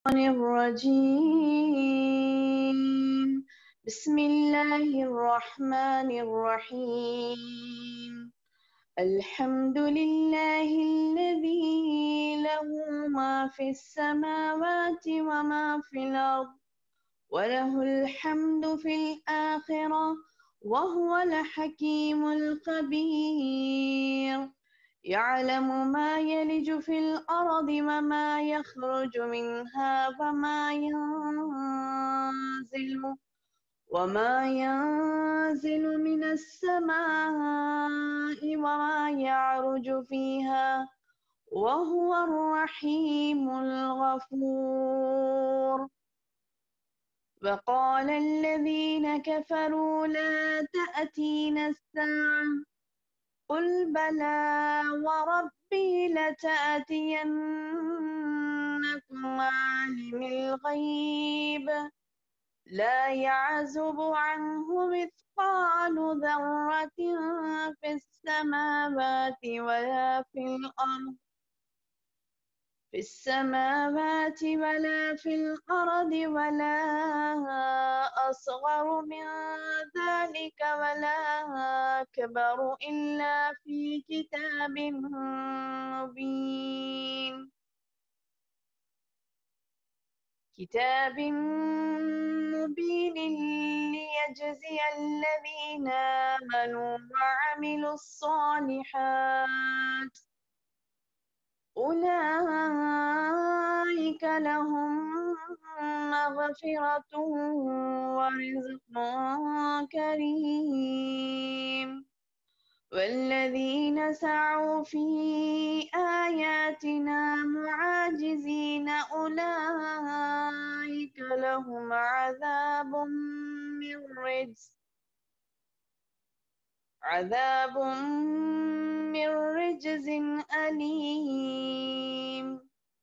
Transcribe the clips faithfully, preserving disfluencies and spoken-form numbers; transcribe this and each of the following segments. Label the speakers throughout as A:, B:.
A: الرجيم بسم الله الرحمن الرحيم الحمد لله الذي له ما في السماوات وما في الأرض وله الحمد في الآخرة وهو الحكيم الخبير يعلم ما يلج في الأرض وما يخرج منها وما ينزل وما ينزل من السماء وما يعرج فيها وهو الرحيم الغفور وقال الذين كفروا لا تأتينا الساعة قل بلى وربي لتأتينكم عالم الغيب لا يعزب عنه مثقال ذرة في السماوات ولا في الأرض في السماوات ولا في الأرض ولا أصغر من ذلك ولا أكبر إلا في كتاب مبين كتاب مبين ليجزي الذين آمنوا وعملوا الصالحات أولئك لهم مغفرة ورزق كريم والذين سعوا في آياتنا معاجزين أولئك لهم عذاب من رجز عذاب من رجز أليم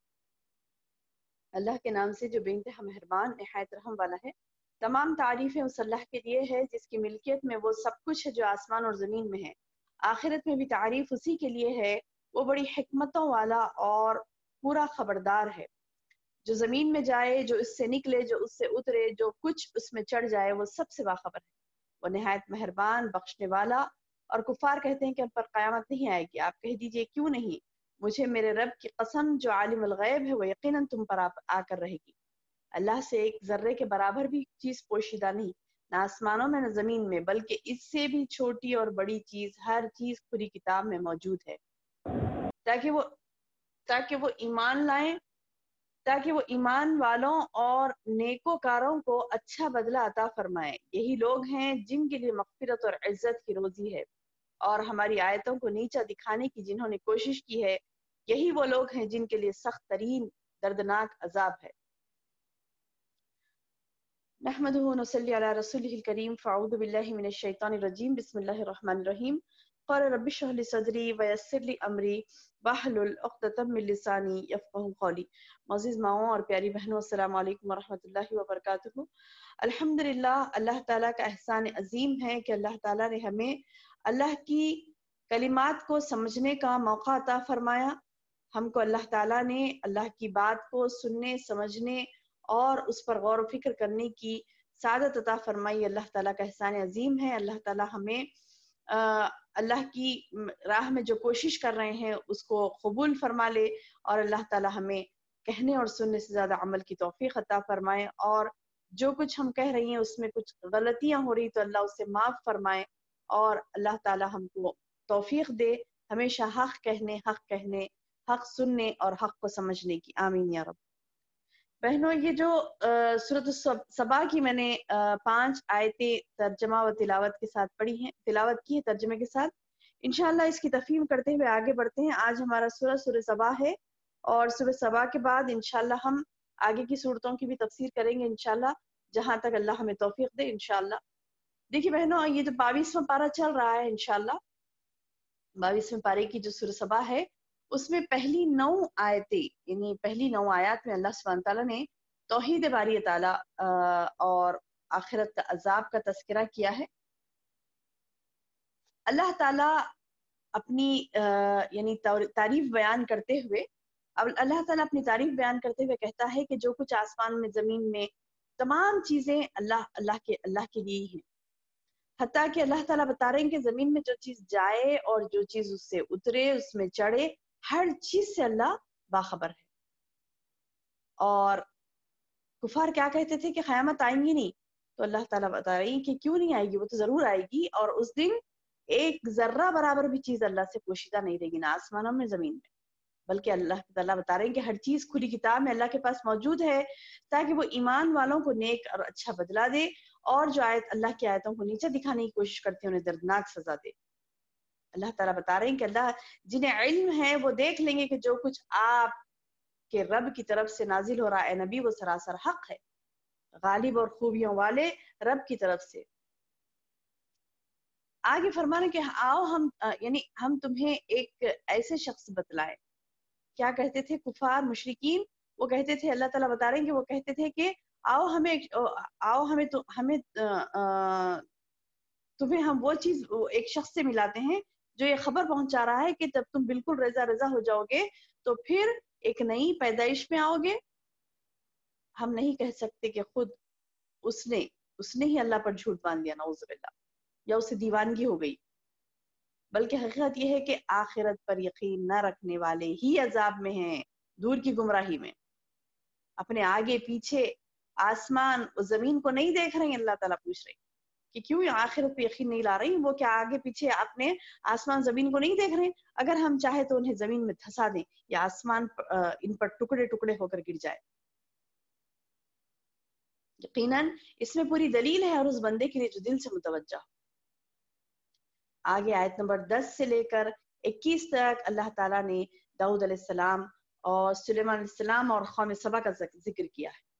A: اللہ کے نام سے جو بے انتہا مہربان نہایت رحم والا ہے۔ تمام تعریفیں اس اللہ کے لیے ہے جس کی ملکیت میں وہ سب کچھ ہے جو آسمان اور زمین میں ہے۔ آخرت میں بھی تعریف اسی کے لیے ہے، وہ بڑی حکمتوں والا اور پورا خبردار ہے۔ جو زمین میں جائے، جو اس سے نکلے، جو اس سے اترے، جو کچھ اس میں چڑھ جائے، وہ سب سے باخبر ہے۔ وہ نہایت مہربان بخشنے والا۔ اور کفار کہتے ہیں کہ ہم پر قیامت نہیں آئے گی۔ آپ کہہ دیجئے کیوں نہیں؟ مجھے میرے رب کی قسم جو عالم الغیب ہے وہ یقیناً تم پر آ کر رہے گی۔ اللہ سے ایک ذرے کے برابر بھی چیز پوشیدہ نہیں، نہ آسمانوں میں نہ زمین میں، بلکہ اس سے بھی چھوٹی اور بڑی چیز ہر چیز کھلی کتاب میں موجود ہے، تاکہ وہ تاکہ وہ ایمان لائیں تاکہ وہ ایمان والوں اور نیکوکاروں کو اچھا بدلہ عطا فرمائے۔ یہی لوگ ہیں جن کے لیے مغفرت اور عزت کی روزی ہے، اور ہماری آیتوں کو نیچا دکھانے کی جنہوں نے کوشش کی ہے، یہی وہ لوگ ہیں جن کے لیے سخت ترین دردناک عذاب ہے۔ نحمده ونصلي على رسوله الكريم فاعوذ بالله من الشيطان الرجيم بسم الله الرحمن الرحيم قال رب اشرح لي صدري ويسر لي امري واحلل عقدة من لساني يفقهوا قولي۔ معزز ماؤں اور پیاری بہنوں، السلام علیکم ورحمۃ اللہ وبرکاتہ۔ الحمدللہ، اللہ تعالیٰ کا احسان عظیم ہے کہ اللہ تعالیٰ نے ہمیں اللہ کی کلمات کو سمجھنے کا موقع عطا فرمایا۔ ہم کو اللہ تعالیٰ نے اللہ کی بات کو سننے، سمجھنے اور اس پر غور و فکر کرنے کی سعادت عطا فرمائی۔ اللہ تعالیٰ کا احسان عظیم ہے۔ اللہ تعالیٰ ہمیں اللہ کی راہ میں جو کوشش کر رہے ہیں اس کو قبول فرما لے، اور اللہ تعالیٰ ہمیں کہنے اور سننے سے زیادہ عمل کی توفیق عطا فرمائے، اور جو کچھ ہم کہہ رہی ہیں اس میں کچھ غلطیاں ہو رہی تو اللہ اسے معاف فرمائے، اور اللہ تعالیٰ ہم کو توفیق دے ہمیشہ حق کہنے، حق کہنے، حق سننے اور حق کو سمجھنے کی۔ آمین یا رب۔ بہنوں، یہ جو سورۃ سبا کی میں نے پانچ آیتیں ترجمہ و تلاوت کے ساتھ پڑھی ہیں، تلاوت کی ہے ترجمے کے ساتھ، انشاءاللہ اس کی تفہیم کرتے ہوئے آگے بڑھتے ہیں۔ آج ہمارا سورہ سورہ سبا ہے، اور سورہ سبا کے بعد انشاءاللہ ہم آگے کی صورتوں کی بھی تفسیر کریں گے انشاءاللہ، جہاں تک اللہ ہمیں توفیق دے انشاءاللہ۔ دیکھیے بہنوں، یہ جو باویسواں پارہ چل رہا ہے انشاءاللہ، باویسویں پارے کی جو سورہ سبا ہے اس میں پہلی نو آیتیں، یعنی پہلی نو آیات میں اللہ سبحانہ تعالیٰ نے توحید باری تعالیٰ اور آخرت کا عذاب کا تذکرہ کیا ہے۔ اللہ تعالیٰ اپنی یعنی تعریف بیان کرتے ہوئے اب اللہ تعالیٰ اپنی تعریف بیان کرتے ہوئے کہتا ہے کہ جو کچھ آسمان میں زمین میں تمام چیزیں اللہ اللہ کے اللہ کے لیے ہیں، حتیٰ کہ اللہ تعالیٰ بتا رہے ہیں کہ زمین میں جو چیز جائے اور جو چیز اس سے اترے، اس میں چڑھے، ہر چیز سے اللہ باخبر ہے۔ اور کفار کیا کہتے تھے کہ قیامت آئیں گی نہیں، تو اللہ تعالیٰ بتا رہی کہ کیوں نہیں آئے گی، وہ تو ضرور آئے گی، اور اس دن ایک ذرہ برابر بھی چیز اللہ سے پوشیدہ نہیں رہے گی، نہ آسمانوں میں زمین میں، بلکہ اللہ تعالیٰ بتا رہے ہیں کہ ہر چیز کھلی کتاب میں اللہ کے پاس موجود ہے، تاکہ وہ ایمان والوں کو نیک اور اچھا بدلہ دے، اور جو آیت اللہ کی آیتوں کو نیچے دکھانے کی کوشش کرتے ہیں انہیں دردناک سزا دے۔ اللہ تعالیٰ بتا رہے ہیں کہ اللہ جنہیں علم ہے وہ دیکھ لیں گے کہ جو کچھ آپ کے رب کی طرف سے نازل ہو رہا ہے نبی، وہ سراسر حق ہے، غالب اور خوبیوں والے رب کی طرف سے۔ آگے فرمانے کہ آؤ ہم یعنی ہم تمہیں ایک ایسے شخص بتلائیں۔ کیا کہتے تھے کفار مشرکین؟ وہ کہتے تھے، اللہ تعالیٰ بتا رہے ہیں کہ وہ کہتے تھے کہ آؤ ہمیں آؤ ہمیں تو ہمیں تمہیں ہم وہ چیز ایک شخص سے ملاتے ہیں جو یہ خبر پہنچا رہا ہے کہ جب تم بالکل رضا رضا ہو جاؤ گے تو پھر ایک نئی پیدائش میں آؤ گے۔ ہم نہیں کہہ سکتے کہ خود اس نے اس نے ہی اللہ پر جھوٹ باندھ دیا، نعوذ باللہ، یا اسے دیوانگی ہو گئی، بلکہ حقیقت یہ ہے کہ آخرت پر یقین نہ رکھنے والے ہی عذاب میں ہیں، دور کی گمراہی میں۔ اپنے آگے پیچھے آسمان و زمین کو نہیں دیکھ رہے ہیں، اللہ تعالیٰ پوچھ رہے ہیں کہ کیوں آخرت پہ یقین نہیں لا رہی، وہ کیا آگے پیچھے اپنے آسمان زمین کو نہیں دیکھ رہے ہیں؟ اگر ہم چاہے تو انہیں زمین میں دھسا دیں یا آسمان ان پر ٹکڑے ٹکڑے ہو کر گر جائے۔ یقیناً اس میں پوری دلیل ہے اور اس بندے کے لیے جو دل سے متوجہ۔ آگے آیت نمبر دس سے لے کر اکیس تک اللہ تعالیٰ نے داؤد علیہ السلام اور سلیمان علیہ السلام اور قوم سبا کا ذکر کیا ہے۔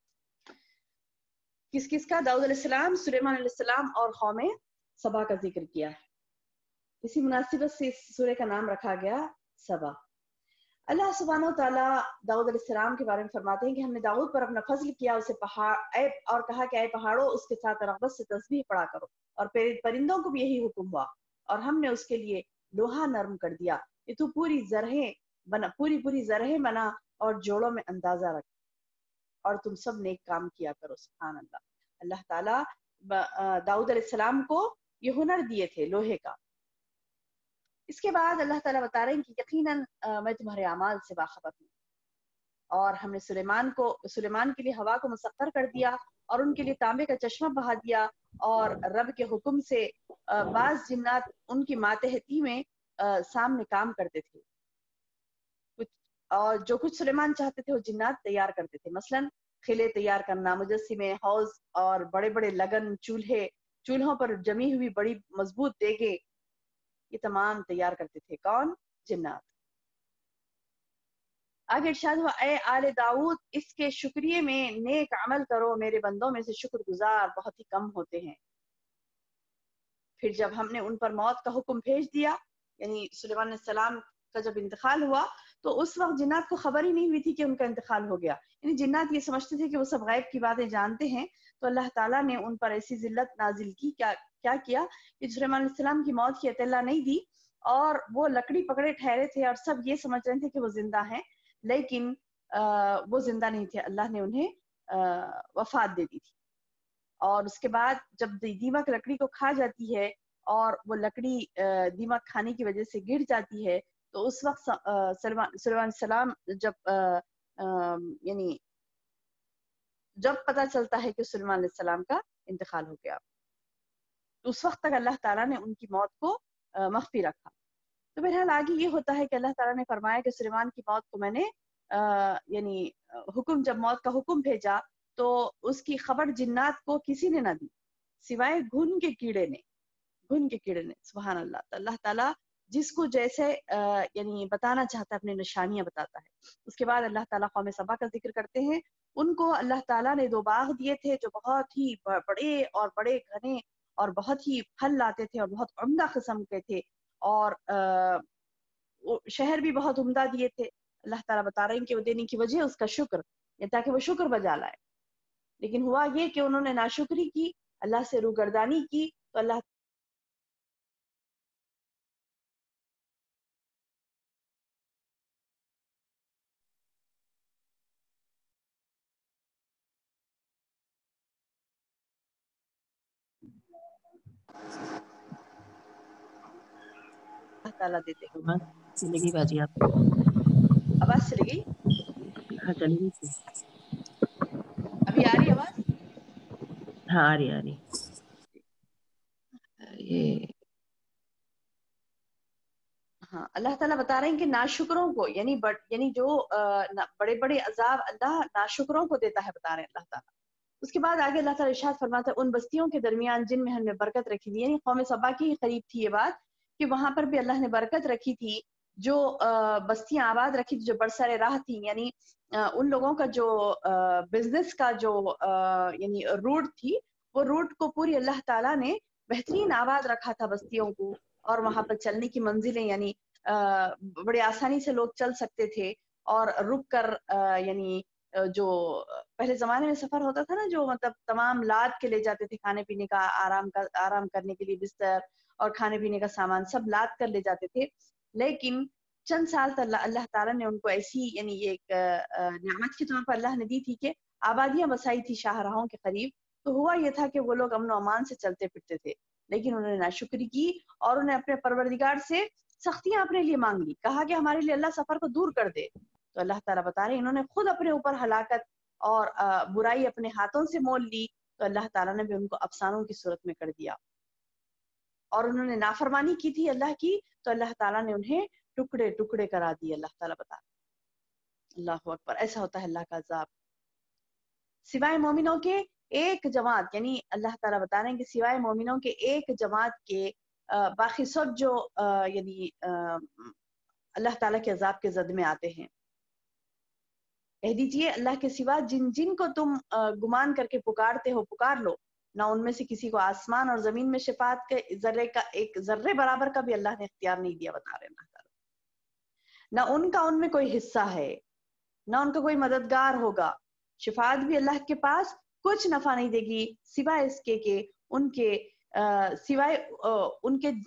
A: کس کس کا؟ داؤد علیہ السلام، سلیمان علیہ السلام اور قوم سبا کا ذکر کیا ہے۔ اسی مناسبت سے اس سورہ کا نام رکھا گیا سبا۔ اللہ سبحانہ و تعالیٰ داؤد علیہ السلام کے بارے میں فرماتے ہیں کہ ہم نے داؤد پر اپنا فضل کیا، اسے پہاڑ اے اور کہا کہ اے پہاڑوں اس کے ساتھ رغبت سے تسبیح پڑھا کرو، اور پرندوں کو بھی یہی حکم ہوا، اور ہم نے اس کے لیے لوہا نرم کر دیا کہ تو پوری زرہیں بنا پوری پوری زرہیں بنا اور جوڑوں میں اندازہ رکھ، اور تم سب نیک کام کیا کرو۔ سبحان اللہ۔ اللہ تعالیٰ داؤد علیہ السلام کو یہ ہنر دیے تھے لوہے کا۔ اس کے بعد اللہ تعالیٰ بتا رہے ہیں کہ یقیناً میں تمہارے اعمال سے باخبر ہوں، اور ہم نے سلیمان کو سلیمان کے لیے ہوا کو مسخر کر دیا اور ان کے لیے تانبے کا چشمہ بہا دیا، اور رب کے حکم سے بعض جنات ان کی ماتحتی میں سامنے کام کرتے تھے، کچھ اور جو کچھ سلیمان چاہتے تھے وہ جنات تیار کرتے تھے، مثلاً قلعے تیار کرنا، مجسمے، حوض اور بڑے بڑے لگن، چولہے، چولہوں پر جمی ہوئی بڑی مضبوط دیگیں، یہ تمام تیار کرتے تھے۔ کون؟ جنات۔ آگے ارشاد ہوا اے آل داؤد اس کے شکریہ میں نیک عمل کرو، میرے بندوں میں سے شکر گزار بہت ہی کم ہوتے ہیں۔ پھر جب ہم نے ان پر موت کا حکم بھیج دیا، یعنی سلیمان علیہ السلام کا جب انتقال ہوا تو اس وقت جنات کو خبر ہی نہیں ہوئی تھی کہ ان کا انتقال ہو گیا، یعنی جنات یہ سمجھتے تھے کہ وہ سب غیب کی باتیں جانتے ہیں، تو اللہ تعالیٰ نے ان پر ایسی ذلت نازل کی، کیا کیا کیا کہ سلیمان علیہ السلام کی موت کی اطلاع نہیں دی، اور وہ لکڑی پکڑے ٹھہرے تھے اور سب یہ سمجھ رہے تھے کہ وہ زندہ ہیں، لیکن وہ زندہ نہیں تھے، اللہ نے انہیں وفات دے دی تھی۔ اور اس کے بعد جب دیمک لکڑی کو کھا جاتی ہے اور وہ لکڑی دیمک کھانے کی وجہ سے گر جاتی ہے، تو اس وقت سلیمان علیہ السلام جب یعنی جب پتہ چلتا ہے کہ سلیمان علیہ السلام کا انتقال ہو گیا، تو اس وقت تک اللہ تعالیٰ نے ان کی موت کو مخفی رکھا۔ تو بہرحال آگے یہ ہوتا ہے کہ اللہ تعالیٰ نے فرمایا کہ سلیمان کی موت کو میں نے یعنی حکم جب موت کا حکم بھیجا تو اس کی خبر جنات کو کسی نے نہ دی سوائے گھن کے کیڑے نے گھن کے کیڑے نے سبحان اللہ۔ تو اللہ تعالیٰ جس کو جیسے یعنی بتانا چاہتا ہے اپنی نشانیاں بتاتا ہے۔ اس کے بعد اللہ تعالیٰ قوم سبا کا ذکر کرتے ہیں، ان کو اللہ تعالیٰ نے دو باغ دیے تھے جو بہت ہی بڑے اور بڑے گھنے اور بہت ہی پھل لاتے تھے اور بہت عمدہ قسم کے تھے، اور شہر بھی بہت عمدہ دیے تھے۔ اللہ تعالیٰ بتا رہے ہیں کہ وہ دینے کی وجہ اس کا شکر، تاکہ وہ شکر بجا لائے، لیکن ہوا یہ کہ انہوں نے ناشکری کی، اللہ سے روگردانی کی، تو اللہ اللہ تعالیٰ دیتے ہیں.
B: آواز چلے گئی باجی آپ؟
A: آواز چلے گئی؟
B: ہاں چلے گئی تھی.
A: ابھی آ رہی آواز؟
B: ہاں آ رہی آ رہی. یہ
A: ہاں اللہ تعالیٰ بتا رہے ہیں کہ ناشکروں کو یعنی بڑ, یعنی جو بڑے بڑے عذاب اللہ ناشکروں کو دیتا ہے، بتا رہے ہیں اللہ تعالیٰ. اس کے بعد آگے اللہ تعالیٰ ارشاد فرماتا ہے ان بستیوں کے درمیان جن میں ہم نے برکت رکھی تھی، یعنی قوم سبا کی قریب تھی یہ بات کہ وہاں پر بھی اللہ نے برکت رکھی تھی، جو بستیاں آباد رکھی تھی جو برسر راہ تھی، یعنی ان لوگوں کا جو بزنس کا جو یعنی روٹ تھی، وہ روٹ کو پوری اللہ تعالیٰ نے بہترین آباد رکھا تھا بستیوں کو، اور وہاں پر چلنے کی منزلیں یعنی بڑے آسانی سے لوگ چل سکتے تھے، اور رک کر یعنی جو پہلے زمانے میں سفر ہوتا تھا نا، جو مطلب تمام لاد کے لے جاتے تھے کھانے پینے کا، آرام کا آرام کرنے کے لیے بستر اور کھانے پینے کا سامان سب لاد کر لے جاتے تھے. لیکن چند سال تک اللہ تعالیٰ نے ان کو ایسی یعنی ایک نعمت کے طور پر اللہ نے دی تھی کہ آبادیاں بسائی تھی شاہراہوں کے قریب. تو ہوا یہ تھا کہ وہ لوگ امن و امان سے چلتے پھرتے تھے، لیکن انہوں نے ناشکری کی اور انہیں اپنے پروردگار سے سختیاں اپنے لیے مانگ لی، کہا کہ ہمارے لیے اللہ سفر کو دور کر دے. تو اللہ تعالیٰ بتا رہے ہیں انہوں نے خود اپنے اوپر ہلاکت اور برائی اپنے ہاتھوں سے مول لی، تو اللہ تعالیٰ نے بھی ان کو افسانوں کی صورت میں کر دیا. اور انہوں نے نافرمانی کی تھی اللہ کی، تو اللہ تعالیٰ نے انہیں ٹکڑے ٹکڑے کرا دیے. اللہ تعالیٰ بتا رہے اللہ اکبر. ایسا ہوتا ہے اللہ کا عذاب. سوائے مومنوں کے ایک جماعت، یعنی اللہ تعالیٰ بتا رہے ہیں کہ سوائے مومنوں کے ایک جماعت کے باقی سب جو یعنی اللہ تعالیٰ کے عذاب کے زد میں آتے ہیں. کہہ دیجئے اللہ کے سوا جن جن کو تم گمان کر کے پکارتے ہو پکار لو، نہ ان میں سے کسی کو آسمان اور زمین میں شفاعت کے ذرے کا ایک ذرے برابر کا بھی اللہ نے اختیار نہیں دیا، بتا رہے اللہ تعالیٰ. نہ ان کا ان میں کوئی حصہ ہے، نہ ان کا کوئی مددگار ہوگا. شفاعت بھی اللہ کے پاس کچھ نفع نہیں دے گی سوائے اس کے کہ ان کے سوائے ان کے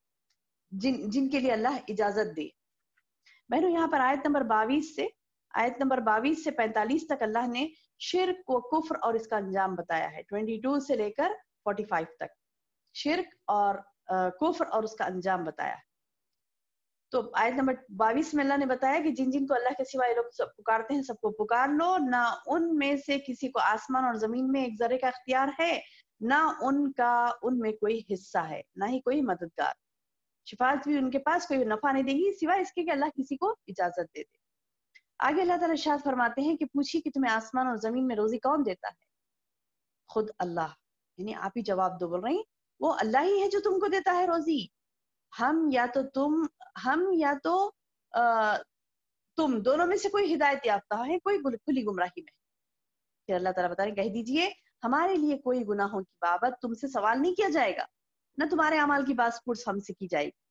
A: جن جن کے لیے اللہ اجازت دے. بہنوں یہاں پر آیت نمبر باویس سے آیت نمبر باویس سے پینتالیس تک اللہ نے شرک و کفر اور اس کا انجام بتایا ہے. بائیس سے لے کر پینتالیس تک شرک اور کفر اور اس کا انجام بتایا ہے. تو آیت نمبر باویس میں اللہ نے بتایا کہ جن جن کو اللہ کے سوا یہ لوگ سب پکارتے ہیں سب کو پکار لو، نہ ان میں سے کسی کو آسمان اور زمین میں ایک ذرے کا اختیار ہے، نہ ان کا ان میں کوئی حصہ ہے، نہ ہی کوئی مددگار. شفاعت بھی ان کے پاس کوئی نفع نہیں دے گی سوائے اس کے کہ اللہ کسی کو اجازت دے دے. آگے اللہ تعالیٰ ارشاد فرماتے ہیں کہ پوچھیے کہ تمہیں آسمان اور زمین میں روزی کون دیتا ہے؟ خود اللہ، یعنی آپ ہی جواب دو. بول رہی وہ اللہ ہی ہے جو تم کو دیتا ہے روزی. ہم یا تو تم ہم یا تو آ, تم دونوں میں سے کوئی ہدایت یافتہ ہے، کوئی کھلی گمراہی میں. پھر اللہ تعالیٰ بتا رہے کہہ دیجئے ہمارے لیے کوئی گناہوں کی بابت تم سے سوال نہیں کیا جائے گا، نہ تمہارے اعمال کی بات پرس ہم سے کی جائے گی.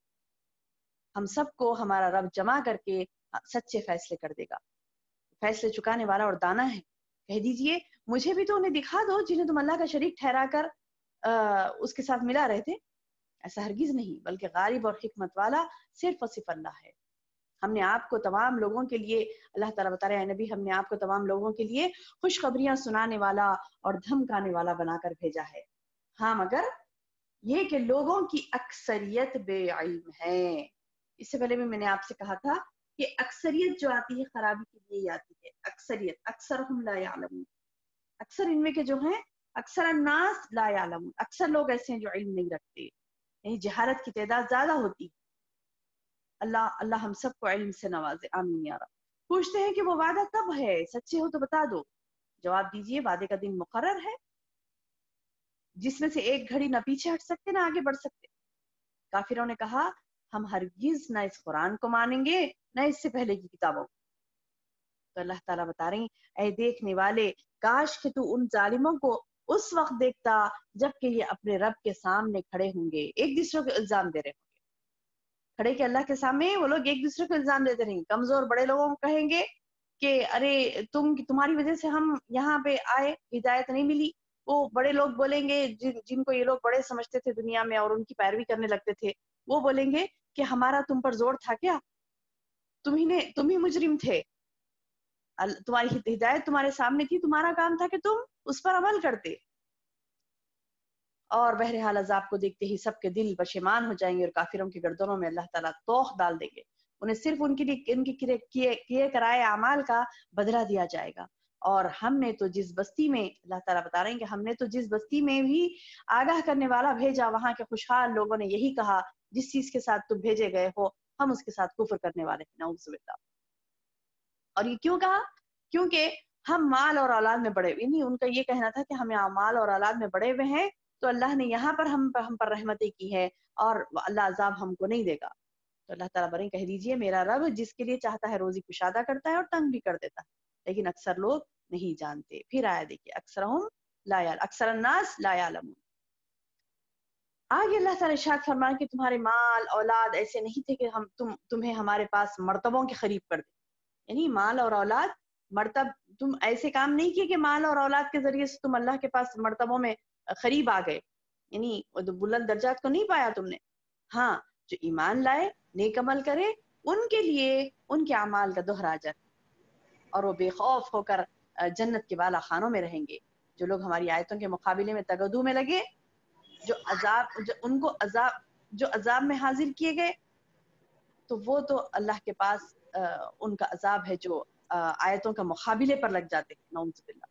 A: ہم سب کو ہمارا رب جمع کر کے سچے فیصلے کر دے گا، فیصلے چکانے والا اور دانا ہے. کہہ دیجئے مجھے بھی تو انہیں دکھا دو جنہیں تم اللہ کا شریک ٹھہرا کر آ, اس کے ساتھ ملا رہے تھے. ایسا ہرگز نہیں، بلکہ غالب اور حکمت والا صرف اور صرف اللہ ہے. ہم نے آپ کو تمام لوگوں کے لیے اللہ تعالیٰ بتا رہے ہیں نبی ہم نے آپ کو تمام لوگوں کے لیے خوشخبریاں سنانے والا اور دھمکانے والا بنا کر بھیجا ہے. ہاں مگر یہ کہ لوگوں کی اکثریت بے علم ہے. اس سے پہلے بھی میں نے آپ سے کہا تھا کہ اکثریت جو آتی ہے خرابی کے لیے آتی ہے. اکثریت اکثرهم لا يعلمون، اکثر ان میں کے جو ہیں اکثر الناس لا يعلمون، اکثر لوگ ایسے ہیں جو علم نہیں رکھتے، یعنی جہالت کی تعداد زیادہ ہوتی. اللہ اللہ ہم سب کو علم سے نوازے، آمین یا رب. پوچھتے ہیں کہ وہ وعدہ کب ہے، سچے ہو تو بتا دو. جواب دیجئے وعدے کا دن مقرر ہے جس میں سے ایک گھڑی نہ پیچھے ہٹ سکتے نہ آگے بڑھ سکتے. کافروں نے کہا ہم ہرگز نہ اس قرآن کو مانیں گے نہ اس سے پہلے کی کتابوں. تو اللہ تعالیٰ بتا رہی اے دیکھنے والے کاش کہ تو ان ظالموں کو اس وقت دیکھتا جب کہ یہ اپنے رب کے سامنے کھڑے ہوں گے، ایک دوسرے کو الزام دے رہے ہوں گے. کھڑے کہ اللہ کے سامنے وہ لوگ ایک دوسرے کو الزام دیتے رہیں گے. کمزور بڑے لوگوں کو کہیں گے کہ ارے تم تمہاری وجہ سے ہم یہاں پہ آئے، ہدایت نہیں ملی. وہ بڑے لوگ بولیں گے جن جن کو یہ لوگ بڑے سمجھتے تھے دنیا میں اور ان کی پیروی کرنے لگتے تھے، وہ بولیں گے کہ ہمارا تم پر زور تھا کیا؟ تم ہی نے تم ہی مجرم تھے، تمہاری ہدایت تمہارے سامنے تھی، تمہارا کام تھا کہ تم اس پر عمل کرتے. اور बहरहाल अजाब को देखते ही सबके दिल पशेमान हो जाएंगे और काफिरों की गर्दनों में अल्लाह ताला तोख डाल देंगे। उन्हें सिर्फ उनके लिए उनके किए किए कराए अमाल का बदला दिया जाएगा। और हमने तो जिस बस्ती में, अल्लाह ताला बता रहे हैं कि हमने तो जिस बस्ती में भी आगाह करने वाला भेजा, वहां के खुशहाल लोगों ने यही कहा, जिस चीज के साथ तुम भेजे गए हो हम उसके साथ कुफर करने वाले हैं, नऊज़ुबिल्लाह। और ये क्यों कहा? क्योंकि हम माल और औलाद में बड़े, यानी उनका ये कहना था कि हम यहाँ माल और औलाद में बड़े हुए हैं, तो अल्लाह ने यहाँ पर हम पर हम पर रहमतें की है और अल्लाह अजाब हमको नहीं देगा। तो अल्लाह ताला बरे कह दीजिए, मेरा रब जिसके लिए चाहता है रोजी कुशादा करता है और तंग भी कर देता है, लेकिन अक्सर लोग नहीं जानते। फिर आया देखिए, अक्सरहुम ला याल अक्सर अन्नास ला यालमून। आगे अल्लाह ताला इरशाद फरमाया कि तुम्हारे माल औलाद ऐसे नहीं थे कि हम तुम तुम्हें हमारे पास मर्तबों के करीब कर दे, यानी माल और औलाद मर्तब, तुम ऐसे काम नहीं किए कि माल और औलाद के जरिए से तुम अल्लाह के पास मर्तबों में करीब आ गए, यानी बुलंद दर्जात को नहीं पाया तुमने। हाँ, जो ईमान लाए, नेक अमल करे, उनके लिए उनके अमाल का दोहरा अजर, और वो बेखौफ होकर जन्नत के बाला खानों में रहेंगे। जो लोग हमारी आयतों के मुकाबले में तगदू में लगे, जो अजाब जो उनको अजाब जो अजाब में हाजिर किए गए, तो वो तो अल्लाह के पास आ, उनका अजाब है जो आ, आयतों का मुकाबले पर लग जाते हैं, नऊज़ुबिल्लाह।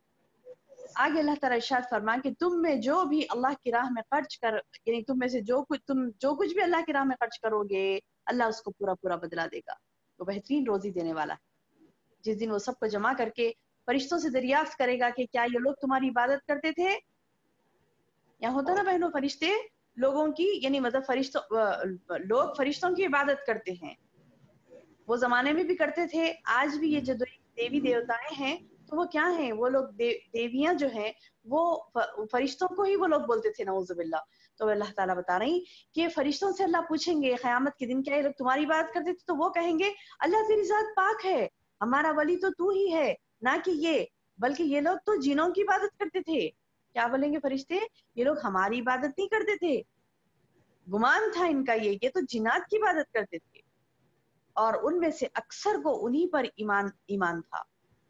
A: आगे अल्लाह ताला इरशाद फरमाया कि तुम में जो भी अल्लाह की राह में खर्च कर, यानी तुम में से जो कुछ तुम जो कुछ भी अल्लाह की राह में खर्च करोगे, अल्लाह उसको पूरा पूरा बदला देगा। वो बेहतरीन रोजी देने वाला है। जिस दिन वो सबको जमा करके फरिश्तों से दरियाफ्त करेगा कि क्या ये लोग तुम्हारी इबादत करते थे? यहाँ होता ना बहनों, फरिश्ते लोगों की, यानी मतलब फरिश्तों लोग फरिश्तों की इबादत करते हैं, वो जमाने में भी करते थे, आज भी ये जो देवी देवताएं हैं तो वो क्या हैं, वो लोग दे, देवियां जो हैं वो फरिश्तों को ही वो लोग बोलते थे, नऊज़ुबिल्लाह। तो अल्लाह ताला बता रही कि फरिश्तों से अल्लाह पूछेंगे क़यामत के दिन, क्या ये लोग तुम्हारी बात करते थे? तो वो कहेंगे अल्लाह तेरी जात पाक है, हमारा वली तो तू ही है, ना कि ये, बल्कि ये लोग तो जिनों की इबादत करते थे। क्या बोलेंगे फरिश्ते? ये लोग हमारी इबादत नहीं करते थे, गुमान था इनका ये ये तो जिन्नात की इबादत करते थे, और उनमें से अक्सर को उन्हीं पर ईमान ईमान था।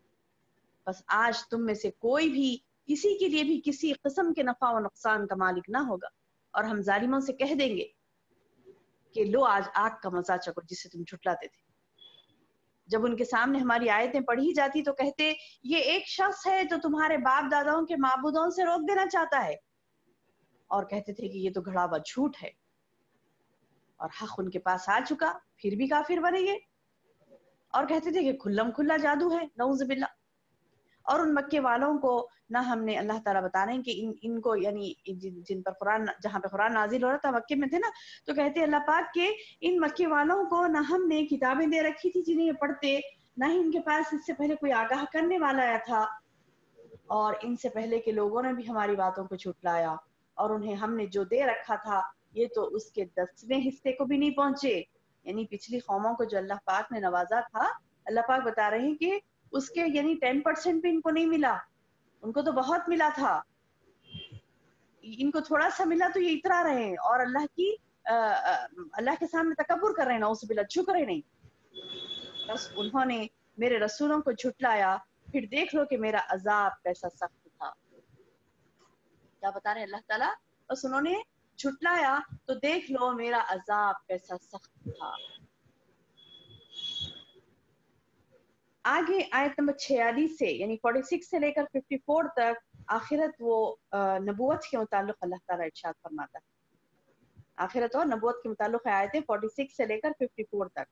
A: बस आज तुम में से कोई भी किसी के लिए भी किसी किस्म के नफा और नुकसान का मालिक ना होगा, और हम जालिमों से कह देंगे कि लो आज आग का मजा चखो जिसे तुम झुटलाते थे। जब उनके सामने हमारी आयतें पढ़ी जाती तो कहते ये एक शख्स है जो तुम्हारे बाप दादाओं के माबूदों से रोक देना चाहता है, और कहते थे कि ये तो घड़ा हुआ झूठ है, और हक उनके पास आ चुका फिर भी काफिर बने ये, और कहते थे कि खुल्लम खुल्ला जादू है, नऊज़ुबिल्लाह। और उन मक्के वालों को ना हमने, अल्लाह ताला बता रहे हैं कि इन इनको, यानी जिन, जिन पर कुरान, जहाँ पे कुरान नाजिल हो रहा था मक्के में थे ना, तो कहते अल्लाह पाक के इन मक्के वालों को ना हमने किताबें दे रखी थी जिन्हें ये पढ़ते, ना ही इनके पास इससे पहले कोई आगाह करने वाला आया था, और इनसे पहले के लोगों ने भी हमारी बातों को झुटलाया, और उन्हें हमने जो दे रखा था ये तो उसके दसवें हिस्से को भी नहीं पहुंचे। यानी पिछली कौमों को जो अल्लाह पाक ने नवाजा था, अल्लाह पाक बता रहे हैं कि उसके यानी टेन परसेंट भी इनको नहीं मिला, उनको तो बहुत मिला था, इनको थोड़ा सा मिला तो ये इतरा रहे हैं और अल्लाह की आ, आ, अल्लाह के सामने तकब्बुर कर रहे हैं, नऊज़ुबिल्लाह, झुक रहे नहीं। बस उन्होंने मेरे रसूलों को झुटलाया, फिर देख लो कि मेरा अजाब कैसा सख्त था। क्या बता रहे हैं अल्लाह ताला? बस उन्होंने झुटलाया तो देख लो मेरा अजाब कैसा सख्त था। आगे आयत नंबर छियालीस से, यानी छियालीस से लेकर चौवन तक आखिरत वो नबूवत के मुताल्लिक अल्लाह ताला इरशाद फरमाता है। आखिरत और नबूवत के मुताल्लिक आयतें छियालीस से लेकर चौवन तक।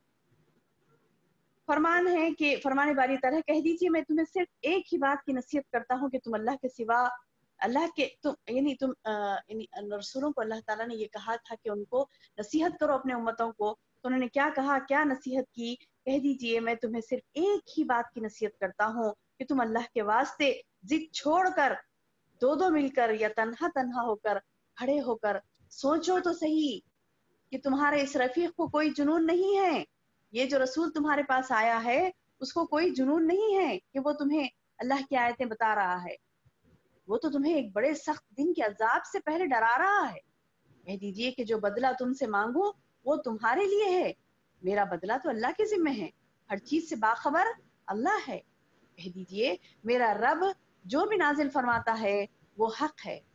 A: फरमान है कि फरमाने बारी तरह कह दीजिए, मैं तुम्हें सिर्फ एक ही बात की नसीहत करता हूँ कि तुम अल्लाह के सिवा, अल्लाह के तुम यानी तुम यानी रसूलों को अल्लाह ताला ने ये कहा था कि उनको नसीहत करो अपने उम्मतों को, तो उन्होंने क्या कहा, क्या नसीहत की? कह दीजिए मैं तुम्हें सिर्फ एक ही बात की नसीहत करता हूँ कि तुम अल्लाह के वास्ते जिद छोड़कर, दो दो मिलकर या तन्हा तन्हा होकर, खड़े होकर सोचो तो सही कि तुम्हारे इस रफीक को कोई जुनून नहीं है, ये जो रसूल तुम्हारे पास आया है उसको कोई जुनून नहीं है कि वो तुम्हें अल्लाह की आयतें बता रहा है, वो तो तुम्हें एक बड़े सख्त दिन के अजाब से पहले डरा रहा है। कह दीजिए कि जो बदला तुमसे मांगू वो तुम्हारे लिए है, मेरा बदला तो अल्लाह के जिम्मे है, हर चीज से बाखबर अल्लाह है। कह दीजिए मेरा रब जो भी नाजिल फरमाता है वो हक है,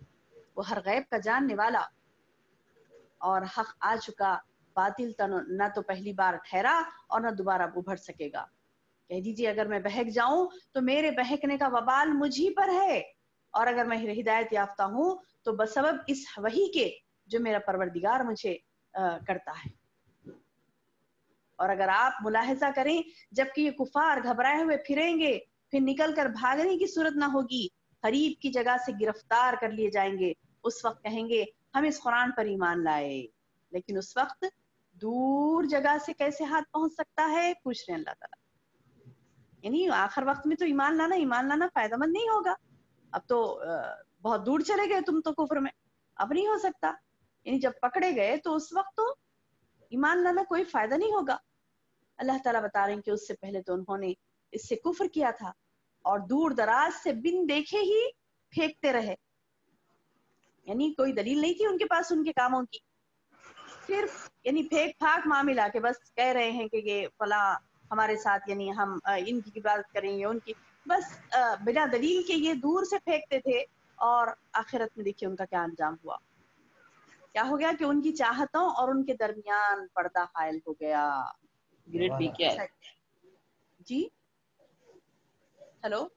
A: وہ ہر غیب کا جاننے والا، اور حق آ چکا، باطل نہ تو پہلی بار ٹھہرا اور نہ دوبارہ ابھر سکے گا۔ کہہ دیجیے اگر میں بہک جاؤں تو میرے بہکنے کا وبال مجھی پر ہے، اور اگر میں ہدایت یافتہ ہوں تو بسبب اس وحی کے جو میرا پروردگار مجھے کرتا ہے۔ اور اگر آپ ملاحظہ کریں، جبکہ یہ کفار گھبرائے ہوئے پھریں گے، پھر نکل کر بھاگنے کی صورت نہ ہوگی، قریب کی جگہ سے گرفتار کر لیے جائیں گے، اس وقت کہیں گے ہم اس قرآن پر ایمان لائے، لیکن اس وقت دور جگہ سے کیسے ہاتھ پہنچ سکتا ہے، پوچھ رہے ہیں اللہ تعالیٰ۔ یعنی آخر وقت میں تو ایمان لانا ایمان لانا فائدہ مند نہیں ہوگا، اب تو بہت دور چلے گئے تم تو کفر میں، اب نہیں ہو سکتا۔ یعنی جب پکڑے گئے تو اس وقت تو ایمان لانا کوئی فائدہ نہیں ہوگا۔ اللہ تعالیٰ بتا رہے ہیں کہ اس سے پہلے تو انہوں نے اس سے کفر کیا تھا اور دور دراز سے بن دیکھے ہی پھینکتے رہے، یعنی کوئی دلیل نہیں تھی ان کے پاس ان کے کاموں کی، صرف یعنی پھینک پھاک معاملہ کہ بس کہہ رہے ہیں کہ یہ فلاں ہمارے ساتھ، یعنی ہم ان کی عبادت کریں گے، ان کی، بس بنا دلیل کے یہ دور سے پھینکتے تھے، اور آخرت میں دیکھیے ان کا کیا انجام ہوا۔ کیا ہو گیا کہ ان کی چاہتوں اور ان کے درمیان پردہ حائل ہو گیا۔ گریڈ بی کیا ہے جی؟ ہیلو،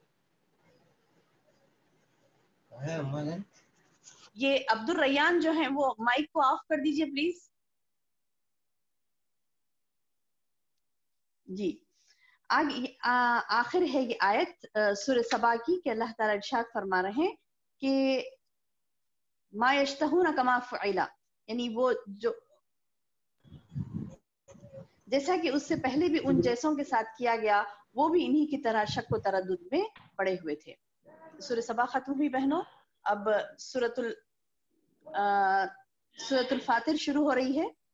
A: یہ عبد الریان جو ہیں وہ مائک کو آف کر دیجئے پلیز۔ جی، آگے آخر ہے یہ آیت سورہ سبا کی کہ اللہ تعالیٰ ارشاد فرما رہے ہیں کہ ما یشتہون کما فعل، یعنی وہ جو جیسا کہ اس سے پہلے بھی ان جیسوں کے ساتھ کیا گیا، وہ بھی انہی کی طرح شک و تردد میں پڑے ہوئے تھے۔ سورہ سبا ختم ہوئی بہنوں، اب سورۃ ال سورۃ الفاتر شروع ہو رہی ہے۔